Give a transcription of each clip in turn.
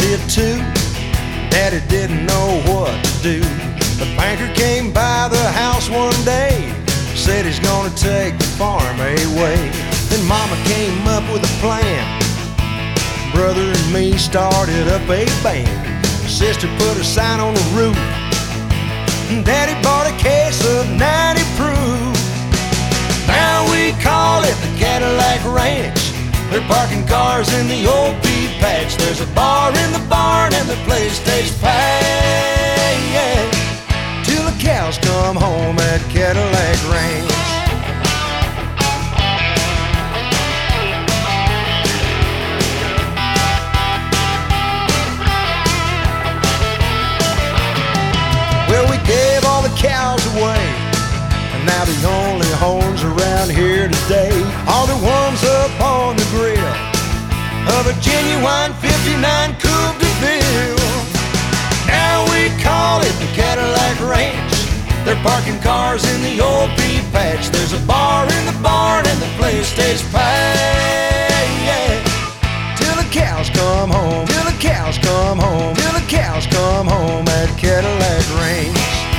did too. Daddy didn't know what to do. The banker came by the house one day, said he's gonna take the farm away. Then Mama came up with a plan. Brother and me started up a band. Sister put a sign on the roof. Daddy bought a case of 90 proof. Now we call it the Cadillac Ranch. They're parking cars in the old pea patch. There's a bar in the barn and the place stays packed till the cows come home at Cadillac Ranch. Well, we gave all the cows away, and now the only horns around here today are the ones up on the grill of a genuine 59 Coupe de Ville. Now we call it the Cadillac Ranch. They're parking cars in the old pea patch. There's a bar in the barn and the place stays packed till the cows come home, till the cows come home, till the cows come home at Cadillac Ranch.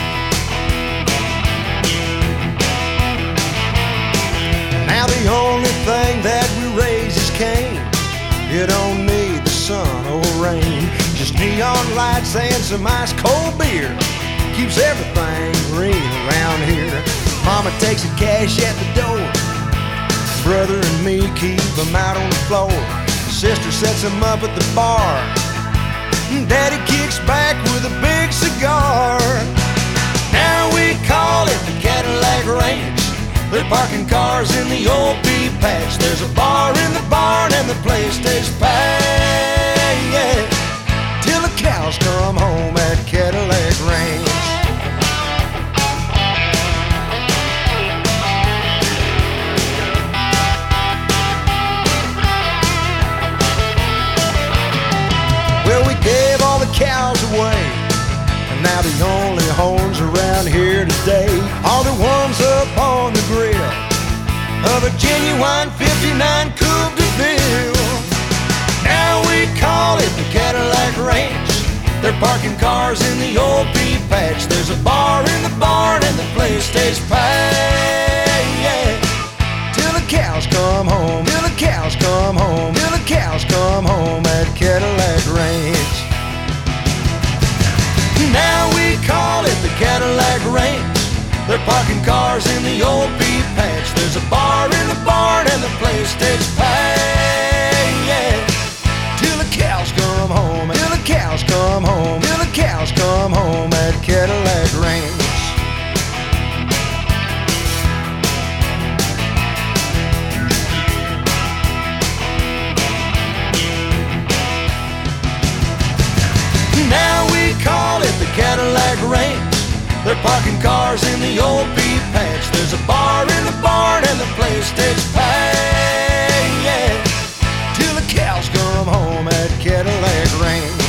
Now the only thing that we raise is cane. You don't need the sun or rain, just neon lights and some ice cold beer keeps everything green around here. Mama takes the cash at the door. Brother and me keep them out on the floor. Sister sets them up at the bar. Daddy kicks back with a big cigar. Now we call it the Cadillac Ranch. They're parking cars in the old pea patch. There's a bar in the barn and the place stays packed till the cows come home at Cadillac Ranch. Well, we gave all the cows away, and now the only horns around here today are the ones up on the grill of a genuine 59 Coupe de Ville. Now we call it the Cadillac Ranch. They're parking cars in the old pea patch. There's a bar in the barn and the place stays packed till the cows come home, till the cows come home, till the cows come home at Cadillac Ranch. Now we call it the Cadillac Ranch. They're parking cars in the old pea patch. There's a bar in the barn and the place stays packed till the cows come home, till the cows come home, till the cows come home at Cadillac Ranch. Now we call it the Cadillac Ranch. They're parking cars in the old pea patch. There's a bar in the barn and the place stays packed till the cows come home at Cadillac Ranch.